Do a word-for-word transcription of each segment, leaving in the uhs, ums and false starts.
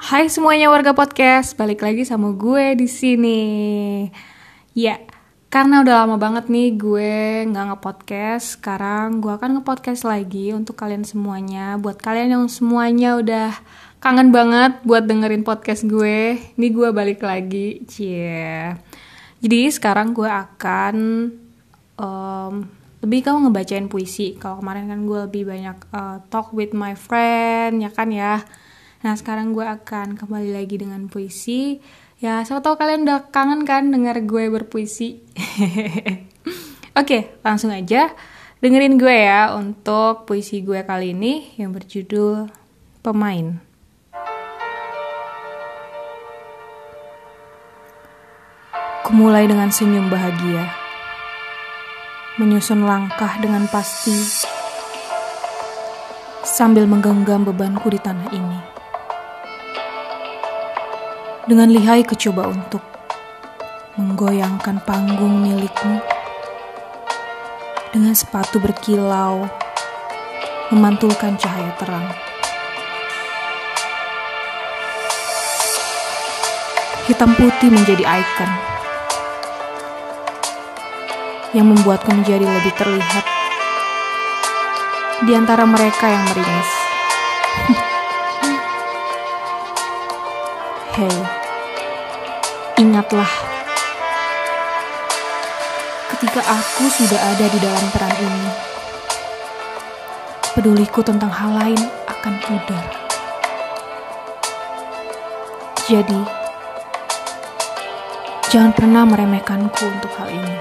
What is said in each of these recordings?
Hai semuanya warga podcast, balik lagi sama gue di sini. Ya, karena udah lama banget nih gue nggak nge-podcast. Sekarang gue akan nge-podcast lagi untuk kalian semuanya. Buat kalian yang semuanya udah kangen banget buat dengerin podcast gue, nih gue balik lagi. Cie. Jadi sekarang gue akan um, lebih kamu ngebacain puisi. Kalau kemarin kan gue lebih banyak uh, talk with my friend, ya kan ya. Nah sekarang gue akan kembali lagi dengan puisi. Ya siapa tahu kalian udah kangen kan dengar gue berpuisi. Oke langsung aja dengerin gue ya untuk puisi gue kali ini yang berjudul Pemain. Kumulai dengan senyum bahagia, menyusun langkah dengan pasti sambil menggenggam bebanku di tanah ini. Dengan lihai kucoba untuk menggoyangkan panggung milikmu. Dengan sepatu berkilau, memantulkan cahaya terang. Hitam putih menjadi ikon yang membuatku menjadi lebih terlihat di antara mereka yang meringis. Hei, ingatlah, ketika aku sudah ada di dalam peran ini, peduliku tentang hal lain akan pudar. Jadi, jangan pernah meremehkanku untuk hal ini.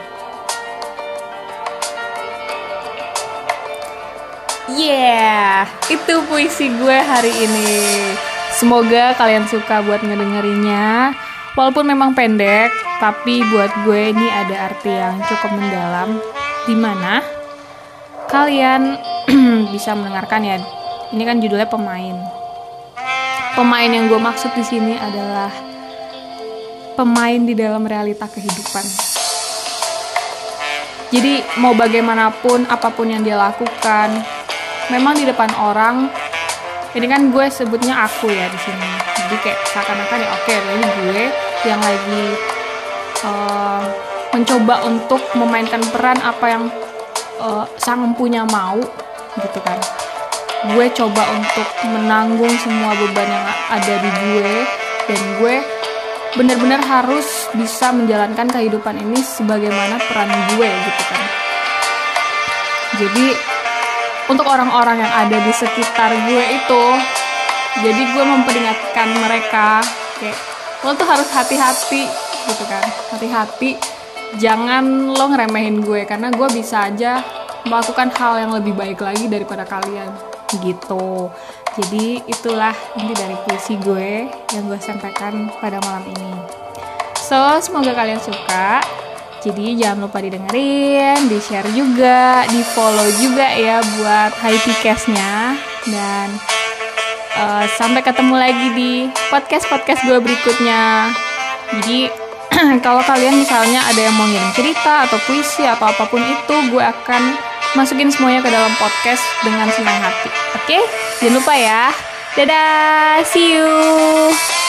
Yeah, itu puisi gue hari ini. Semoga kalian suka buat ngedengerinnya. Walaupun memang pendek, tapi buat gue ini ada arti yang cukup mendalam, dimana kalian bisa mendengarkan ya. Ini kan judulnya Pemain. Pemain yang gue maksud di sini adalah pemain di dalam realita kehidupan. Jadi mau bagaimanapun, apapun yang dia lakukan, memang di depan orang. Ini kan gue sebutnya aku ya di sini. Jadi kayak seakan-akan ya oke, okay, ini gue yang lagi uh, mencoba untuk memainkan peran apa yang uh, sang empunya mau, gitu kan. Gue coba untuk menanggung semua beban yang ada di gue, dan gue benar-benar harus bisa menjalankan kehidupan ini sebagaimana peran gue, gitu kan. Jadi untuk orang-orang yang ada di sekitar gue itu, jadi gue memperingatkan mereka kayak lo tuh harus hati-hati gitu kan, hati-hati, jangan lo ngeremehin gue karena gue bisa aja melakukan hal yang lebih baik lagi daripada kalian gitu. Jadi itulah inti dari puisi gue yang gue sampaikan pada malam ini. So semoga kalian suka. Jadi jangan lupa didengerin, di-share juga, di-follow juga ya buat Hypecast-nya. Dan uh, sampai ketemu lagi di podcast-podcast gue berikutnya. Jadi kalau kalian misalnya ada yang mau ngirim cerita atau puisi atau apapun itu, gue akan masukin semuanya ke dalam podcast dengan senang hati. Oke? Jangan lupa ya. Dadah, see you!